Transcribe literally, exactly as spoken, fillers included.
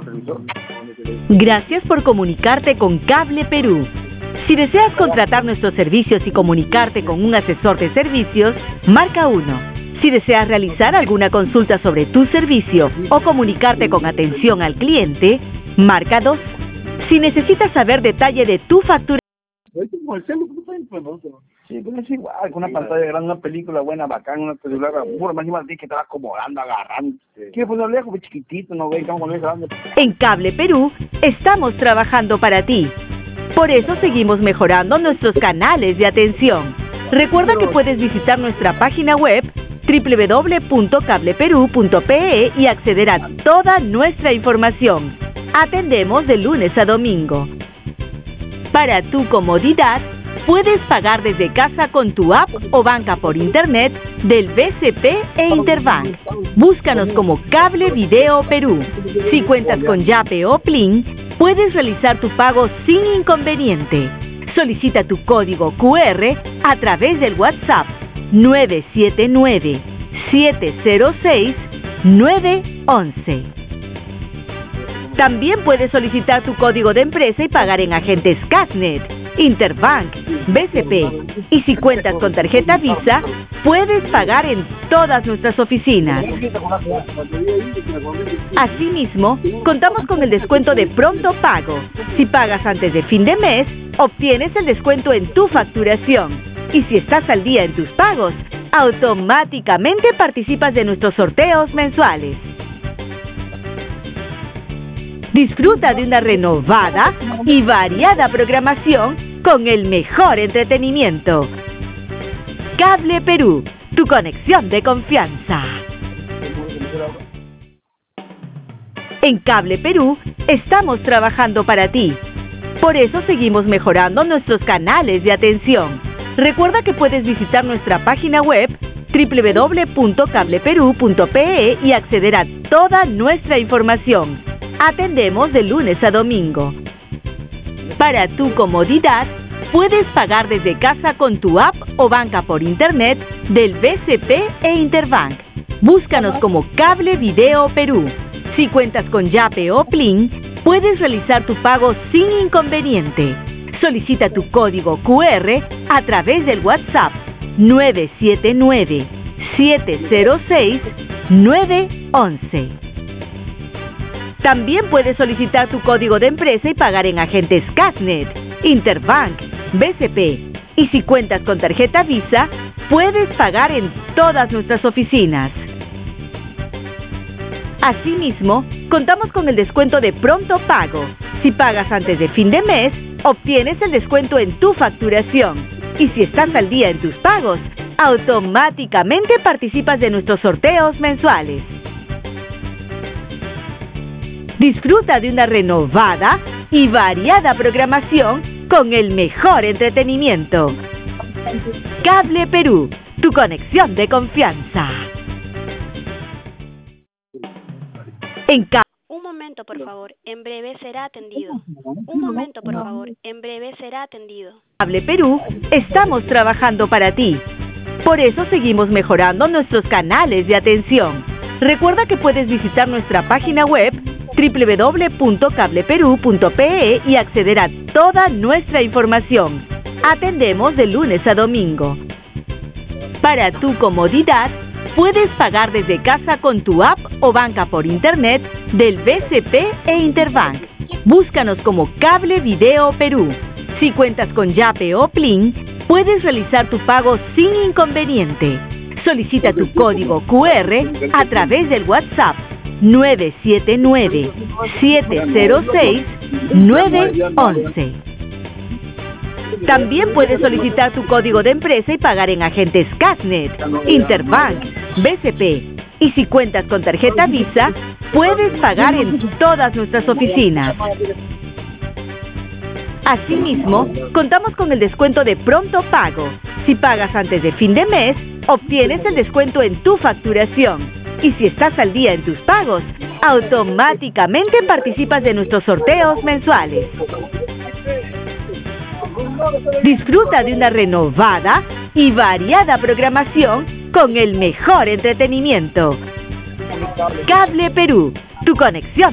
Gracias por comunicarte con Cable Perú. Si deseas contratar nuestros servicios y comunicarte con un asesor de servicios, marca uno. Si deseas realizar alguna consulta sobre tu servicio o comunicarte con atención al cliente, marca dos. Si necesitas saber detalle de tu factura... Sí, pero es igual, con una pantalla grande, una película buena, bacán, una celular, puro, más encima tienes que estar acomodando, agarrando. ¿Qué? Pues no lejos, pues chiquitito, no ve, estamos con el grande. En Cable Perú, estamos trabajando para ti. Por eso seguimos mejorando nuestros canales de atención. Recuerda que puedes visitar nuestra página web doble u doble u doble u punto cable perú punto pe e y acceder a toda nuestra información. Atendemos de lunes a domingo. Para tu comodidad, puedes pagar desde casa con tu app o banca por internet del B C P e Interbank. Búscanos como Cable Video Perú. Si cuentas con Yape o Plin, puedes realizar tu pago sin inconveniente. Solicita tu código cu erre a través del WhatsApp nueve siete nueve, siete cero seis, nueve once. También puedes solicitar tu código de empresa y pagar en agentes Casnet, Interbank, B C P. Y si cuentas con tarjeta Visa, puedes pagar en todas nuestras oficinas. Asimismo, contamos con el descuento de pronto pago. Si pagas antes de fin de mes, obtienes el descuento en tu facturación. Y si estás al día en tus pagos, automáticamente participas de nuestros sorteos mensuales. Disfruta de una renovada y variada programación con el mejor entretenimiento. Cable Perú, tu conexión de confianza. En Cable Perú, estamos trabajando para ti. Por eso seguimos mejorando nuestros canales de atención. Recuerda que puedes visitar nuestra página web doble u doble u doble u punto cable perú punto pe e y acceder a toda nuestra información. Atendemos de lunes a domingo. Para tu comodidad, puedes pagar desde casa con tu app o banca por internet del B C P e Interbank. Búscanos como Cable Video Perú. Si cuentas con Yape o Plin, puedes realizar tu pago sin inconveniente. Solicita tu código cu erre a través del WhatsApp nueve siete nueve, siete cero seis, nueve once. También puedes solicitar tu código de empresa y pagar en agentes Casnet, Interbank, B C P. Y si cuentas con tarjeta Visa, puedes pagar en todas nuestras oficinas. Asimismo, contamos con el descuento de pronto pago. Si pagas antes de fin de mes, obtienes el descuento en tu facturación. Y si estás al día en tus pagos, automáticamente participas de nuestros sorteos mensuales. Disfruta de una renovada y variada programación con el mejor entretenimiento. Cable Perú, tu conexión de confianza. En Ca- Un momento, por favor. En breve será atendido. Un momento, por favor. En breve será atendido. Cable Perú, estamos trabajando para ti. Por eso seguimos mejorando nuestros canales de atención. Recuerda que puedes visitar nuestra página web doble u doble u doble u punto cable perú punto pe e y acceder a toda nuestra información. Atendemos de lunes a domingo. Para tu comodidad, puedes pagar desde casa con tu app o banca por internet del B C P e Interbank. Búscanos como Cable Video Perú. Si cuentas con Yape o Plin, puedes realizar tu pago sin inconveniente. Solicita tu código cu erre a través del WhatsApp nueve siete nueve, siete cero seis, nueve once. También puedes solicitar tu código de empresa y pagar en agentes Casnet, Interbank, B C P. Y si cuentas con tarjeta Visa, puedes pagar en todas nuestras oficinas. Asimismo, contamos con el descuento de pronto pago. Si pagas antes de fin de mes, obtienes el descuento en tu facturación. Y si estás al día en tus pagos, automáticamente participas de nuestros sorteos mensuales. Disfruta de una renovada y variada programación con el mejor entretenimiento. Cable Perú, tu conexión